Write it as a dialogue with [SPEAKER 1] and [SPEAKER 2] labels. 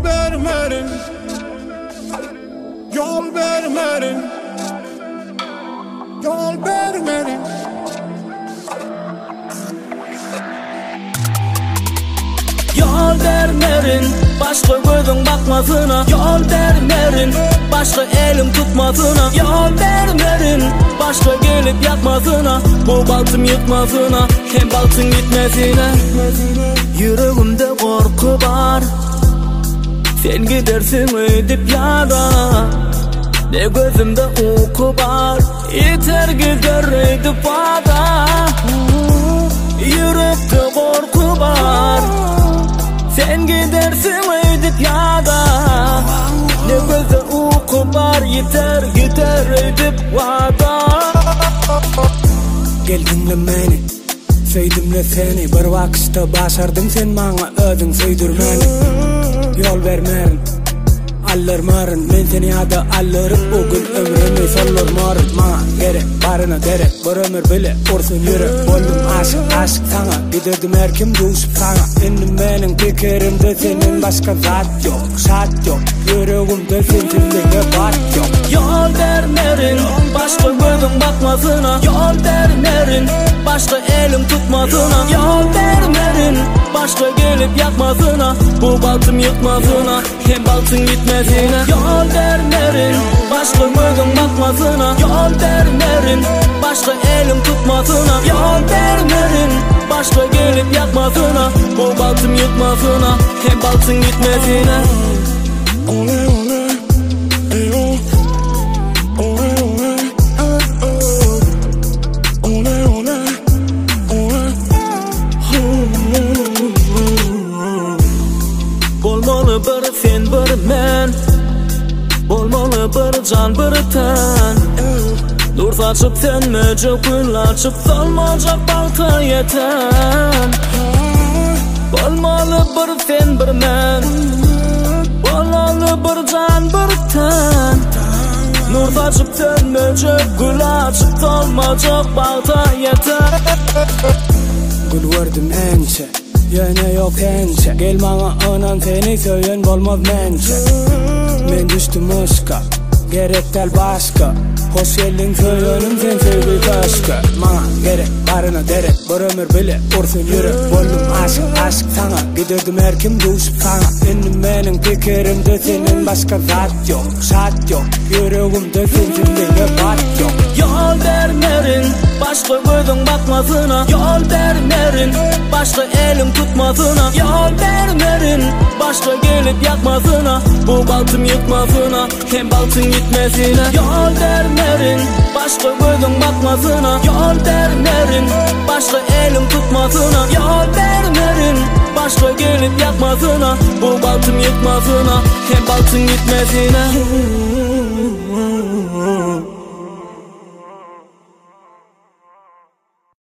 [SPEAKER 1] vermerin, yol vermerin, yol vermerin.
[SPEAKER 2] Yol vermerin, başka gözün bakmasına. Yol vermerin, başka elim tutmasına. Yol vermerin, başka gelip yakmasına. Bu baltım yıkmasına, hem baltın gitmesine. Yüreğimde korku var, sen gidersin edip yara. Ne gözümde uyku var, yeter gider edip vada. Yürekte korku var, sen gidersin edip yada. Ne gözde uyku var, yeter gider edip vada.
[SPEAKER 3] Gel dinle meni, söydümle seni. Bir vakısta başardın sen bana ödün söydürmeni. Yol vermerin, alırmarın, men seni ada alırıp bugün ömrümü solurmarın. Bana gerek barına derek, bir ömür bile ursun yürü. Oldum aşık aşık sana, giderdim erkim düşüp sana. Endim benim fikirimde senin başka zat yok, şart yok. Yüreğimde sensinliğe bat yok.
[SPEAKER 2] Yol vermerin, başka gözün bakmasına. Yol vermerin, başka elim tutmasına. Yol vermerin, başka gelip yakmasına. Bu baltım yıkmasına, hem baltın gitmesine. Yol vermerin, başka gözün bakmasına. Yol vermerin, başka elim tutmasına. Yol vermerin, başka gelip yakmasına. Bu baltım yıkmasına, hem baltın gitmesine.
[SPEAKER 1] Ole ole, eyo. Ole ole, ole ole, ole.
[SPEAKER 2] Bolmalı bir sen bir men, bolmalı bir can bir ten. Nur saçıp senmeyecek, gül açıp salmayacak balta yeten. Bolmalı bir sen bir men, bolmalı bir can bir ten. Nur saçıp senmeyecek, gül açıp salmayacak balta yeten.
[SPEAKER 3] Gül verdim ençe, yine yok ençe. Gel bana anan seni söylen bolmaz mençe. Men düştüm ışka, gerek del başka. Hoş geldin söylenim sen sevgi başka. Bana gerek barına derek, bir ömür bile ursun yürü. Oldum aşık aşık sana, giderdim erkim düşüp sana. Endim benim fikirimde senin başka zat yok, şart yok. Yüreğimde sensinliğe bat yok.
[SPEAKER 2] Yol vermerin, başka gözün bakmasına. Yol vermerin, başka elim tutmasına. Yol vermerin, başka gelip yakmasına. Bu baltım yıkmasına, hem baltın gitmesine. Yol vermerin, başka gözün bakmasına. Yol vermerin, başka elim tutmasına. Yol vermerin, başka gelip yakmasına. Bu baltım yıkmasına, hem baltın gitmesine.